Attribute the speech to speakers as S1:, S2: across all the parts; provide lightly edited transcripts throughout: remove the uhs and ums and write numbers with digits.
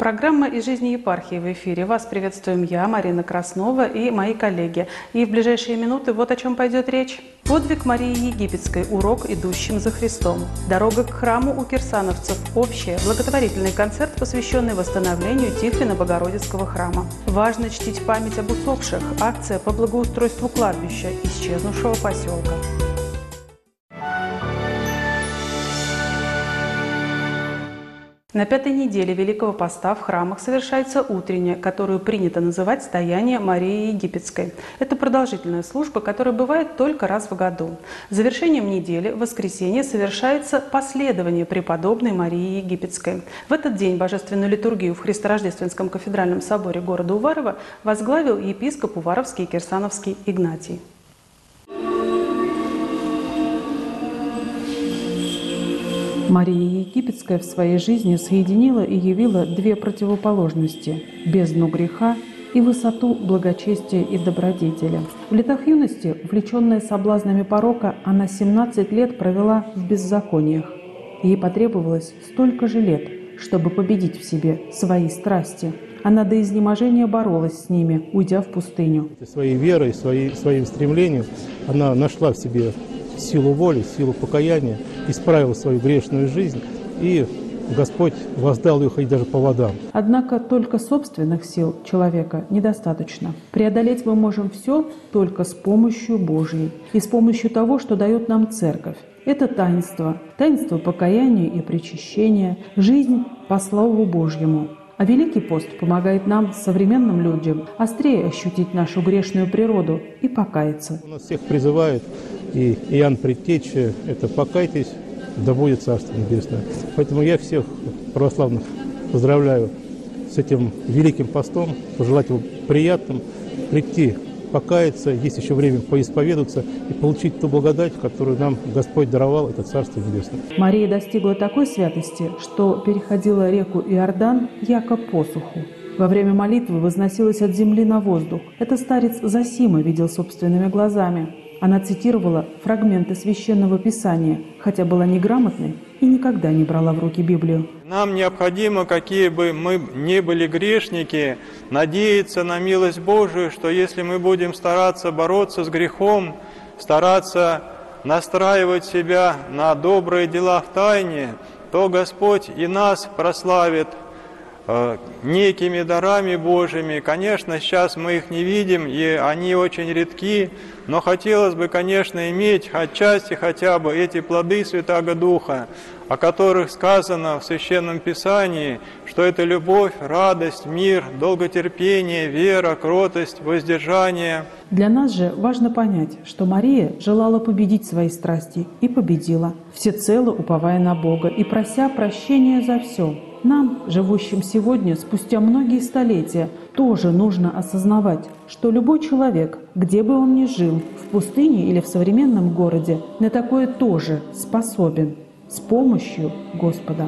S1: Программа «Из жизни епархии» в эфире. Вас приветствуем я, Марина Краснова, и мои коллеги. И в ближайшие минуты вот о чем пойдет речь. Подвиг Марии Египетской. Урок идущим за Христом. Дорога к храму у кирсановцев. Общее. Благотворительный концерт, посвященный восстановлению Тихвино-Богородицкого храма. Важно чтить память об усопших. Акция по благоустройству кладбища исчезнувшего поселка. На пятой неделе Великого Поста в храмах совершается утренняя, которую принято называть «Стояние Марии Египетской». Это продолжительная служба, которая бывает только раз в году. Завершением недели, в воскресенье, совершается последование преподобной Марии Египетской. В этот день божественную литургию в Христорождественском кафедральном соборе города Уварова возглавил епископ Уваровский и Кирсановский Игнатий. Мария Египетская в своей жизни соединила и явила две противоположности – бездну греха и высоту благочестия и добродетели. В летах юности, увлеченная соблазнами порока, она 17 лет провела в беззакониях. Ей потребовалось столько же лет, чтобы победить в себе свои страсти. Она до изнеможения боролась с ними, уйдя в пустыню.
S2: Своей верой, своим стремлением она нашла в себе силу воли, силу покаяния, исправила свою грешную жизнь, и Господь воздал ее хоть даже по водам.
S1: Однако только собственных сил человека недостаточно. Преодолеть мы можем все только с помощью Божьей и с помощью того, что дает нам Церковь. Это таинство покаяния и причащения, жизнь по Слову Божьему. А Великий пост помогает нам, современным людям, острее ощутить нашу грешную природу и покаяться.
S2: Он нас всех призывает, и Иоанн Предтеча, это «покайтесь, да будет Царство Небесное». Поэтому я всех православных поздравляю с этим Великим постом, пожелать его приятным, прийти покаяться, есть еще время поисповедаться и получить ту благодать, которую нам Господь даровал, это Царство Небесное.
S1: Мария достигла такой святости, что переходила реку Иордан яко посуху. Во время молитвы возносилась от земли на воздух. Это старец Зосима видел собственными глазами. Она цитировала фрагменты Священного Писания, хотя была неграмотной и никогда не брала в руки Библию.
S3: Нам необходимо, какие бы мы ни были грешники, надеяться на милость Божию, что если мы будем стараться бороться с грехом, стараться настраивать себя на добрые дела в тайне, то Господь и нас прославит некими дарами Божьими. Конечно, сейчас мы их не видим, и они очень редки, но хотелось бы, конечно, иметь отчасти хотя бы эти плоды Святаго Духа, о которых сказано в Священном Писании, что это любовь, радость, мир, долготерпение, вера, кротость, воздержание.
S1: Для нас же важно понять, что Мария желала победить свои страсти и победила, всецело уповая на Бога и прося прощения за все. Нам, живущим сегодня, спустя многие столетия, тоже нужно осознавать, что любой человек, где бы он ни жил, в пустыне или в современном городе, на такое тоже способен с помощью Господа.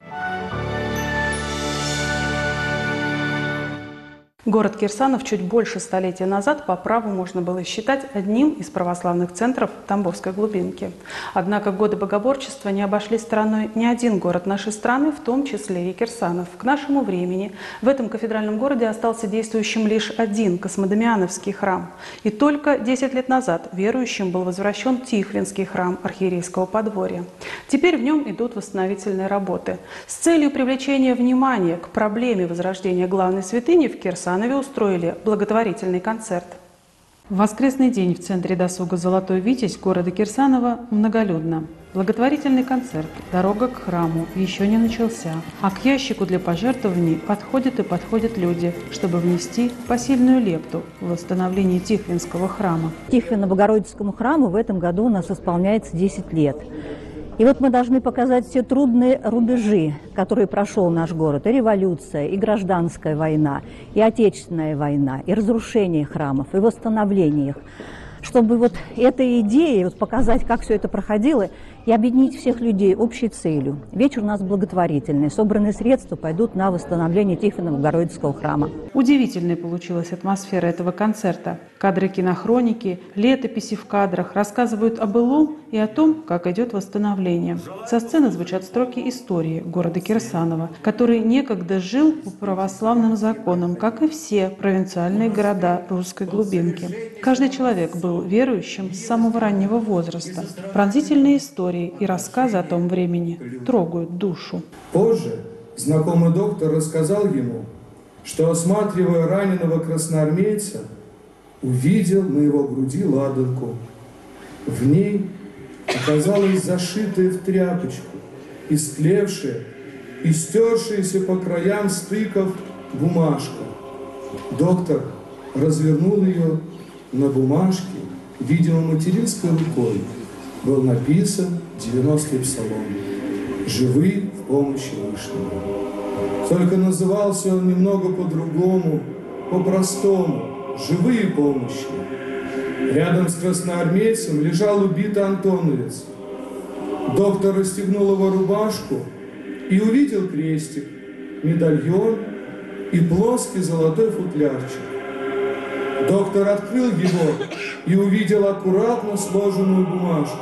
S1: Город Кирсанов чуть больше столетия назад по праву можно было считать одним из православных центров Тамбовской глубинки. Однако годы богоборчества не обошли стороной ни один город нашей страны, в том числе и Кирсанов. К нашему времени в этом кафедральном городе остался действующим лишь один Космодемьяновский храм. И только 10 лет назад верующим был возвращен Тихвинский храм архиерейского подворья. Теперь в нем идут восстановительные работы. С целью привлечения внимания к проблеме возрождения главной святыни в Кирсанове устроили благотворительный концерт. В воскресный день в центре досуга «Золотой Витязь» города Кирсанова многолюдно. Благотворительный концерт «Дорога к храму» еще не начался, а к ящику для пожертвований подходят и подходят люди, чтобы внести посильную лепту в восстановление Тихвинского храма.
S4: Тихвино-Богородицкому храму в этом году у нас исполняется 10 лет. И вот мы должны показать все трудные рубежи, которые прошел наш город. И революция, и гражданская война, и отечественная война, и разрушение храмов, и восстановление их. Чтобы вот этой идеей показать, как все это проходило, и объединить всех людей общей целью. Вечер у нас благотворительный. Собранные средства пойдут на восстановление Тихвино-Богородицкого храма.
S1: Удивительной получилась атмосфера этого концерта. Кадры кинохроники, летописи в кадрах рассказывают о былом и о том, как идет восстановление. Со сцены звучат строки истории города Кирсанова, который некогда жил по православным законам, как и все провинциальные города русской глубинки. Каждый человек был верующим с самого раннего возраста. Пронзительные истории и рассказы о том времени трогают душу.
S5: Позже знакомый доктор рассказал ему, что, осматривая раненого красноармейца, увидел на его груди ладанку. В ней оказалась зашитая в тряпочку, истлевшая и стершаяся по краям стыков бумажка. Доктор развернул ее. На бумажке, видимо, материнской рукой, был написан 90-й псалом «Живы в помощи Вышнего». Только назывался он немного по-другому, по-простому «Живые помощи». Рядом с красноармейцем лежал убитый антоновец. Доктор расстегнул его рубашку и увидел крестик, медальон и плоский золотой футлярчик. Доктор открыл его и увидел аккуратно сложенную бумажку.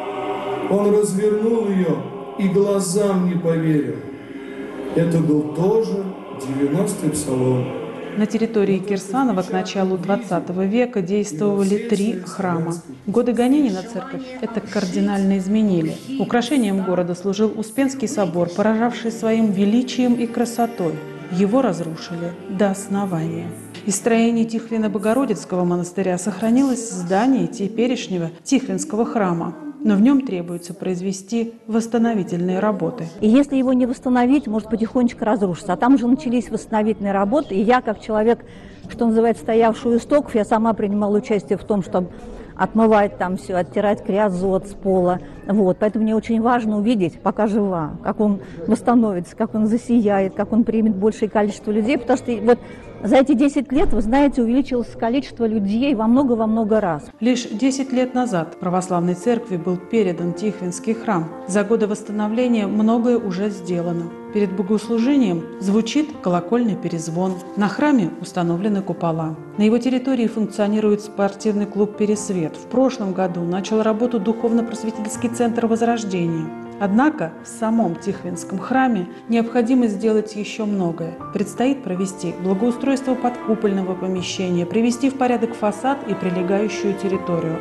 S5: Он развернул ее и глазам не поверил. Это был тоже 90-й псалом.
S1: На территории Кирсанова к началу XX века действовали 3 храма. Годы гонений на церковь это кардинально изменили. Украшением города служил Успенский собор, поражавший своим величием и красотой. Его разрушили до основания. Из строений Тихвино-Богородицкого монастыря сохранилось здание теперешнего Тихвинского храма, но в нем требуется произвести восстановительные работы.
S4: И если его не восстановить, может потихонечку разрушиться. А там уже начались восстановительные работы, и я, как человек, что называется, стоявший у истоков, я сама принимала участие в том, чтобы отмывать там все, оттирать грязот с пола. Вот. Поэтому мне очень важно увидеть, пока жива, как он восстановится, как он засияет, как он примет большее количество людей. Потому что вот за эти 10 лет, вы знаете, увеличилось количество людей во много раз.
S1: Лишь 10 лет назад православной церкви был передан Тихвинский храм. За годы восстановления многое уже сделано. Перед богослужением звучит колокольный перезвон. На храме установлены купола. На его территории функционирует спортивный клуб «Пересвет». В прошлом году начал работу духовно-просветительский центр «Возрождение». Однако в самом Тихвинском храме необходимо сделать еще многое. Предстоит провести благоустройство подкупольного помещения, привести в порядок фасад и прилегающую территорию.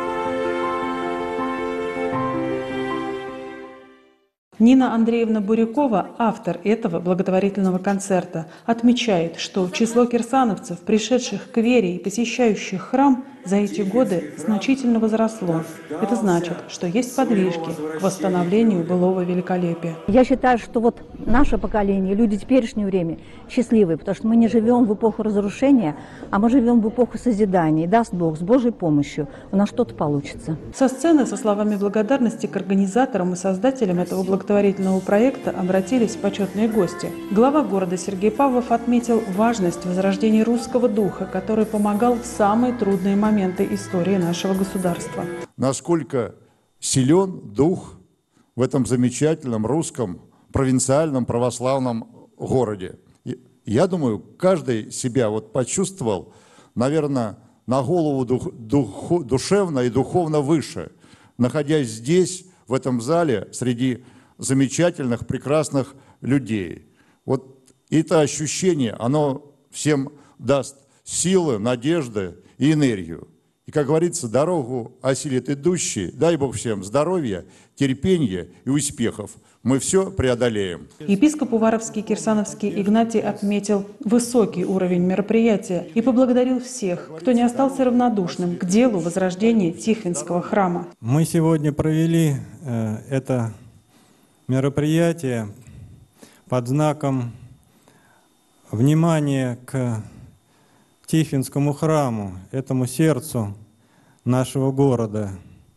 S1: Нина Андреевна Бурякова, автор этого благотворительного концерта, отмечает, что число кирсановцев, пришедших к вере и посещающих храм, за эти годы значительно возросло. Это значит, что есть подвижки к восстановлению былого великолепия.
S4: Я считаю, что вот наше поколение, люди теперешнего времени счастливые, потому что мы не живем в эпоху разрушения, а мы живем в эпоху созидания. И даст Бог, с Божьей помощью у нас что-то получится.
S1: Со сцены со словами благодарности к организаторам и создателям этого благотворительного проекта обратились почетные гости. Глава города Сергей Павлов отметил важность возрождения русского духа, который помогал в самые трудные моменты истории нашего государства.
S6: Насколько силен дух в этом замечательном русском провинциальном православном городе. Я думаю, каждый себя вот почувствовал, наверное, на голову душевно и духовно выше, находясь здесь, в этом зале, среди замечательных, прекрасных людей. Вот это ощущение, оно всем даст силы, надежды и энергию. И, как говорится, дорогу осилит идущий. Дай Бог всем здоровья, терпения и успехов. Мы все преодолеем.
S1: Епископ Уваровский Кирсановский Игнатий отметил высокий уровень мероприятия и поблагодарил всех, кто не остался равнодушным к делу возрождения Тихвинского храма.
S3: Мы сегодня провели это мероприятие под знаком внимания к Тихвинскому храму, этому сердцу нашего города,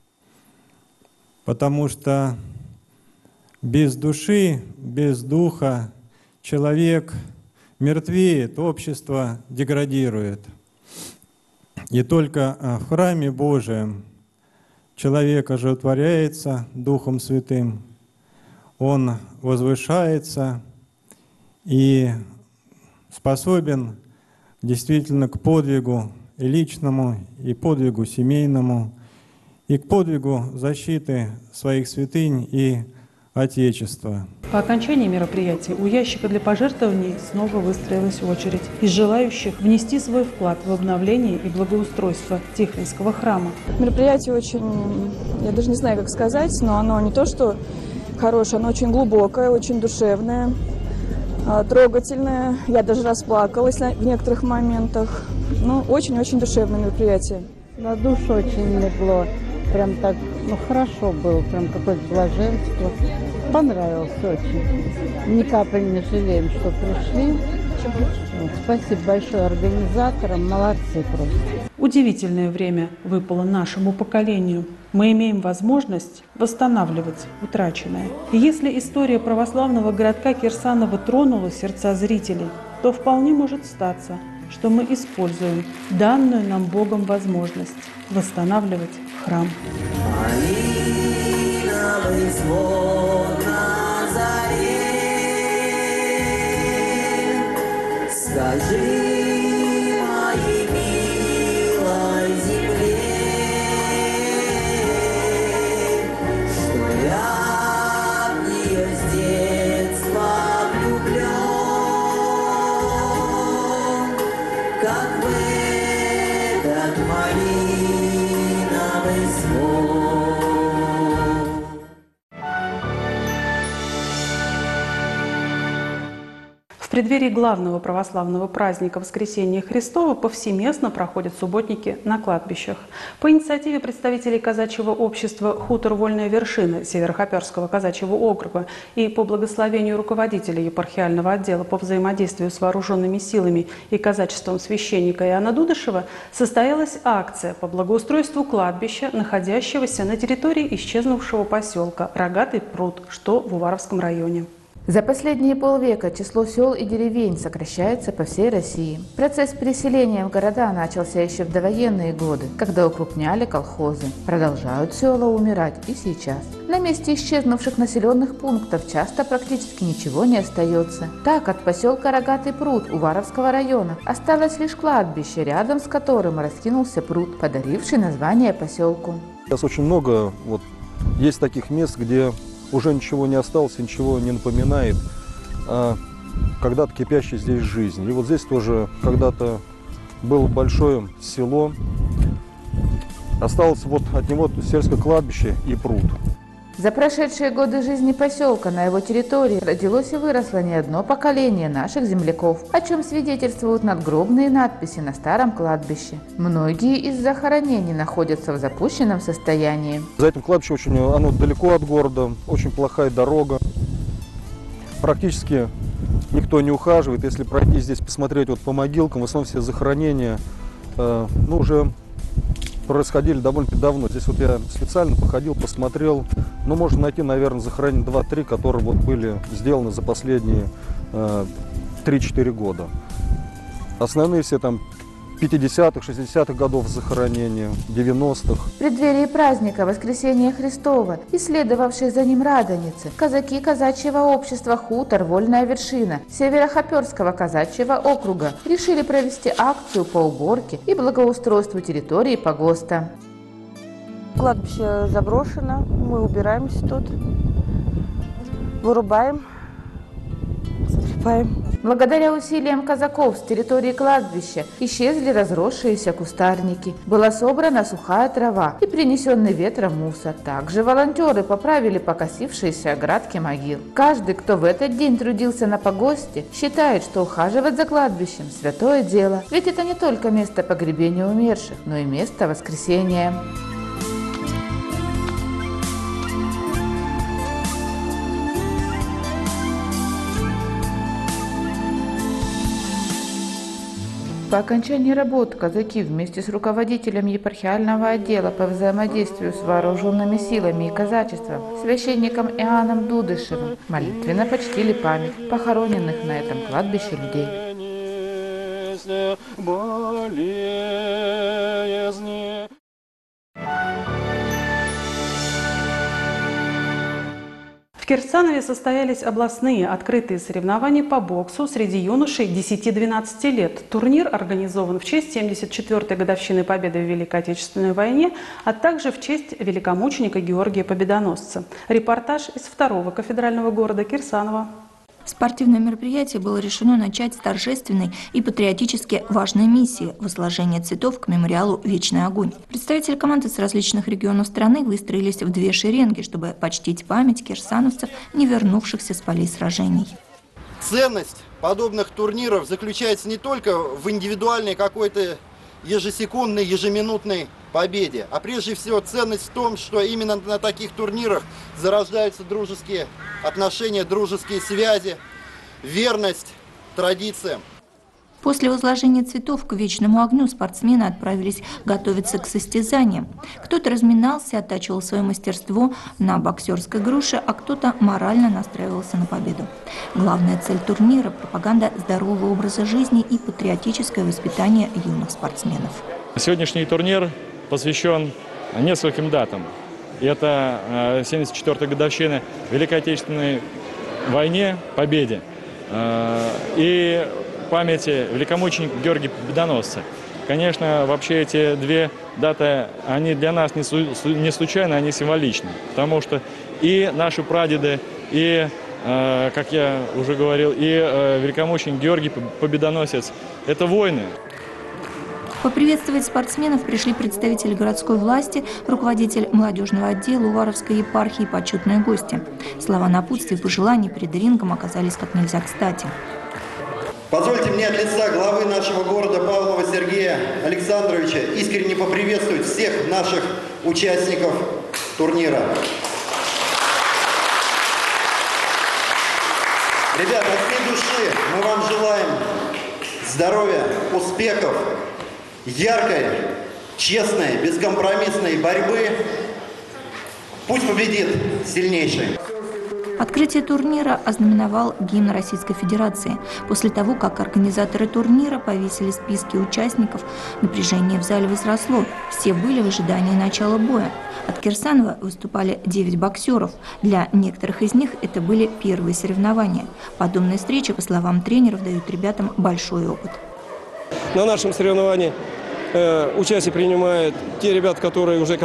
S3: потому что без души, без духа человек мертвеет, общество деградирует. И только в храме Божием
S7: человек оживотворяется Духом Святым, он возвышается и способен действительно к подвигу и личному, и подвигу семейному, и к подвигу защиты своих святынь и Отечества.
S1: По окончании мероприятия у ящика для пожертвований снова выстроилась очередь из желающих внести свой вклад в обновление и благоустройство Тихвинского храма.
S8: Мероприятие очень, я даже не знаю, как сказать, но оно не то, что хорошее, оно очень глубокое, очень душевное, трогательное. Я даже расплакалась в некоторых моментах. Ну, очень-очень душевное мероприятие.
S9: На душу очень легло. Прям так, хорошо было, прям какое-то блаженство. Понравилось очень. Ни капли не жалеем, что пришли. Спасибо большое организаторам, молодцы просто.
S1: Удивительное время выпало нашему поколению. Мы имеем возможность восстанавливать утраченное. И если история православного городка Кирсаново тронула сердца зрителей, то вполне может статься, что мы используем данную нам Богом возможность восстанавливать храм. В преддверии главного православного праздника Воскресения Христова повсеместно проходят субботники на кладбищах. По инициативе представителей казачьего общества «Хутор Вольная Вершина» Северохоперского казачьего округа и по благословению руководителя епархиального отдела по взаимодействию с вооруженными силами и казачеством священника Иоанна Дудышева состоялась акция по благоустройству кладбища, находящегося на территории исчезнувшего поселка Рогатый пруд, что в Уваровском районе.
S10: За последние полвека число сел и деревень сокращается по всей России. Процесс переселения в города начался еще в довоенные годы, когда укрупняли колхозы. Продолжают села умирать и сейчас. На месте исчезнувших населенных пунктов часто практически ничего не остается. Так, от поселка Рогатый пруд Уваровского района осталось лишь кладбище, рядом с которым раскинулся пруд, подаривший название поселку.
S11: Сейчас очень много есть таких мест, где уже ничего не осталось, ничего не напоминает когда-то кипящей здесь жизнь. И вот здесь тоже когда-то было большое село, осталось от него сельское кладбище и пруд.
S10: За прошедшие годы жизни поселка на его территории родилось и выросло не одно поколение наших земляков, о чем свидетельствуют надгробные надписи на старом кладбище. Многие из захоронений находятся в запущенном состоянии.
S11: За этим кладбищем оно далеко от города, очень плохая дорога. Практически никто не ухаживает. Если пройти здесь, посмотреть по могилкам, в основном все захоронения уже происходили довольно давно. Здесь я специально походил, посмотрел. Можно найти, наверное, захоронения 2-3, которые были сделаны за последние 3-4 года. Основные все 50-х, 60-х годов захоронения, 90-х.
S10: В преддверии праздника Воскресения Христова и следовавшей за ним радоницы казаки казачьего общества «Хутор Вольная Вершина» Северохоперского казачьего округа решили провести акцию по уборке и благоустройству территории погоста.
S12: Кладбище заброшено, мы убираемся тут, вырубаем, засыпаем.
S10: Благодаря усилиям казаков с территории кладбища исчезли разросшиеся кустарники, была собрана сухая трава и принесенный ветром мусор. Также волонтеры поправили покосившиеся оградки могил. Каждый, кто в этот день трудился на погосте, считает, что ухаживать за кладбищем – святое дело, ведь это не только место погребения умерших, но и место воскресения. По окончании работ казаки вместе с руководителем епархиального отдела по взаимодействию с вооруженными силами и казачеством, священником Иоанном Дудышевым, молитвенно почтили память похороненных на этом кладбище людей.
S1: Кирсанове состоялись областные открытые соревнования по боксу среди юношей 10-12 лет. Турнир организован в честь 74-й годовщины победы в Великой Отечественной войне, а также в честь великомученика Георгия Победоносца. Репортаж из второго кафедрального города Кирсанова.
S13: Спортивное мероприятие было решено начать с торжественной и патриотически важной миссии – возложения цветов к мемориалу «Вечный огонь». Представители команды с различных регионов страны выстроились в две шеренги, чтобы почтить память кирсановцев, не вернувшихся с полей сражений.
S14: Ценность подобных турниров заключается не только в индивидуальной какой-то ежесекундной, ежеминутной победе, а прежде всего ценность в том, что именно на таких турнирах зарождаются дружеские отношения, дружеские связи, верность традициям.
S13: После возложения цветов к вечному огню спортсмены отправились готовиться к состязаниям. Кто-то разминался, оттачивал свое мастерство на боксерской груше, а кто-то морально настраивался на победу. Главная цель турнира – пропаганда здорового образа жизни и патриотическое воспитание юных спортсменов.
S15: Сегодняшний турнир посвящен нескольким датам. Это 74-я годовщина Великой Отечественной войне, победе, и памяти великомученика Георгия Победоносца. Конечно, вообще эти две даты, они для нас не случайны, они символичны. Потому что и наши прадеды, и, как я уже говорил, и великомученик Георгий Победоносец – это воины.
S13: Поприветствовать спортсменов пришли представители городской власти, руководитель молодежного отдела Уваровской епархии и почетные гости. Слова напутствия и пожеланий перед рингом оказались как нельзя кстати.
S14: Позвольте мне от лица главы нашего города Павлова Сергея Александровича искренне поприветствовать всех наших участников турнира. Ребята, от всей души мы вам желаем здоровья, успехов, яркой, честной, бескомпромиссной борьбы. Пусть победит сильнейший.
S13: Открытие турнира ознаменовал гимн Российской Федерации. После того, как организаторы турнира повесили списки участников, напряжение в зале возросло. Все были в ожидании начала боя. От Кирсанова выступали 9 боксеров. Для некоторых из них это были первые соревнования. Подобные встречи, по словам тренеров, дают ребятам большой опыт.
S16: На нашем соревновании участие принимают те ребята, которые уже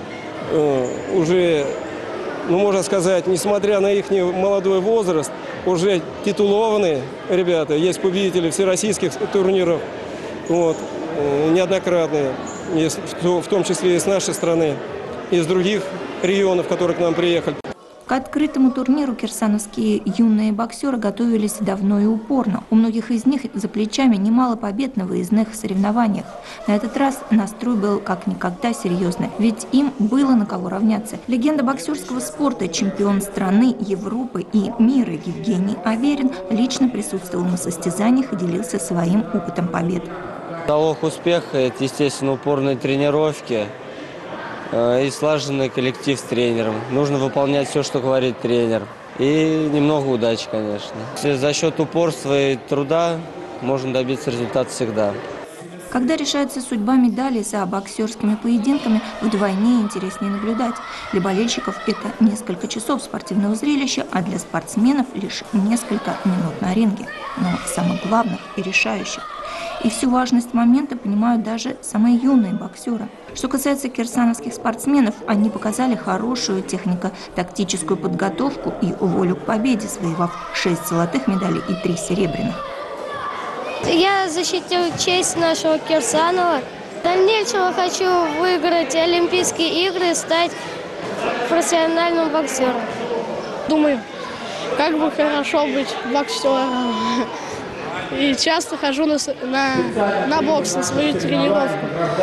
S16: можно сказать, несмотря на их молодой возраст, уже титулованные ребята. Есть победители всероссийских турниров, неоднократные, в том числе и с нашей страны, и из других регионов, которые к нам приехали.
S13: К открытому турниру кирсановские юные боксеры готовились давно и упорно. У многих из них за плечами немало побед на выездных соревнованиях. На этот раз настрой был как никогда серьезный, ведь им было на кого равняться. Легенда боксерского спорта, чемпион страны, Европы и мира Евгений Аверин лично присутствовал на состязаниях и делился своим опытом побед.
S17: Залог успеха – это, естественно, упорные тренировки и слаженный коллектив с тренером. Нужно выполнять все, что говорит тренер. И немного удачи, конечно. За счет упорства и труда можно добиться результата всегда.
S13: Когда решается судьба медалей за боксерскими поединками, вдвойне интереснее наблюдать. Для болельщиков это несколько часов спортивного зрелища, а для спортсменов лишь несколько минут на ринге. Но самых главных и решающих. И всю важность момента понимают даже самые юные боксеры. Что касается кирсановских спортсменов, они показали хорошую технико-тактическую подготовку и волю к победе, завоевав 6 золотых медалей и 3 серебряных.
S18: Я защитил честь нашего Кирсанова. В дальнейшем хочу выиграть Олимпийские игры и стать профессиональным боксером.
S19: Думаю, как бы хорошо быть боксером. И часто хожу на бокс, на свою тренировку.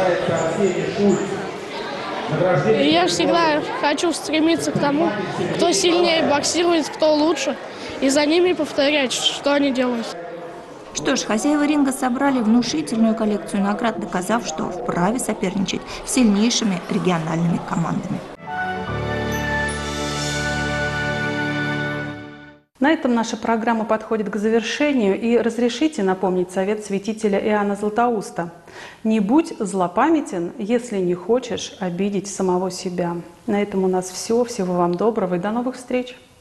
S19: И я всегда хочу стремиться к тому, кто сильнее боксирует, кто лучше, и за ними повторять, что они делают.
S13: Что ж, хозяева ринга собрали внушительную коллекцию наград, доказав, что вправе соперничать с сильнейшими региональными командами.
S1: На этом наша программа подходит к завершению, и разрешите напомнить совет святителя Иоанна Златоуста. «Не будь злопамятен, если не хочешь обидеть самого себя». На этом у нас все. Всего вам доброго и до новых встреч!